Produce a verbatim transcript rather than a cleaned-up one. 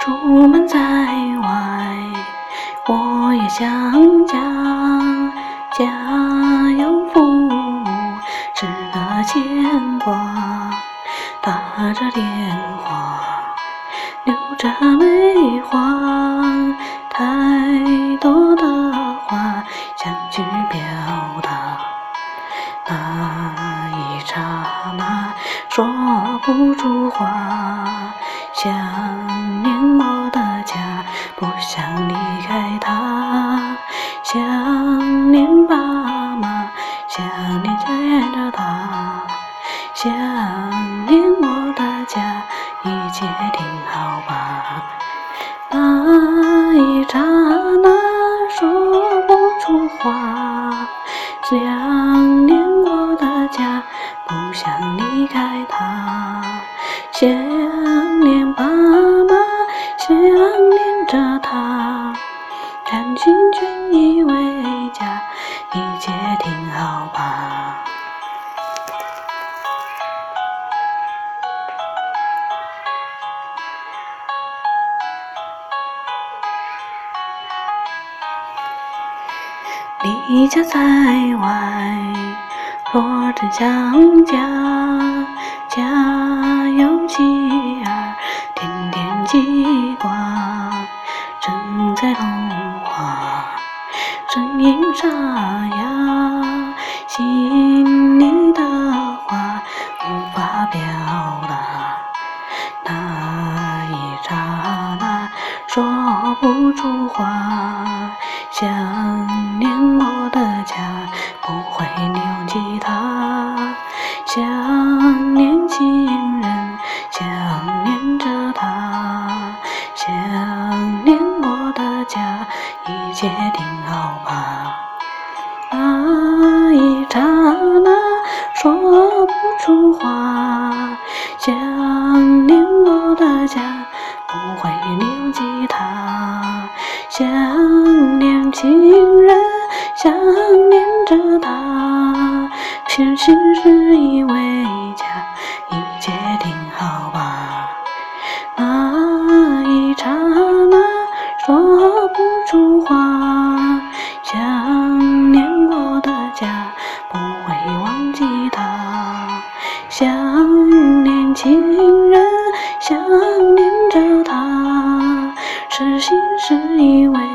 出门在外，我也想家。家有父母，是个牵挂。打着电话，留着梅花，太多的话想去表达。那一刹那，说不出话。想念我的家，不想离开它。想念爸妈，想念牵着他。想念我的家，一切挺好吧。那一刹那，说不出话。想念我的家，不想离开他。想念爸妈，想念着他。看清全以为家，一切挺好吧。离家在外，若真想家。家有妻儿，天天记挂。正在童话，声音沙哑。心里的话无法表达。那一刹那，说不出话。想念我的家，不会留吉他。想念亲人，想念着他。想念我的家，一切挺好吧。那一刹那，说不出话。想念我的家，不会留吉他。想念亲人，想念着他。全心实意为家，一切挺好吧。那一刹那，说不出话。想念我的家，不会忘记他。想念亲人，想念着他。是心是意为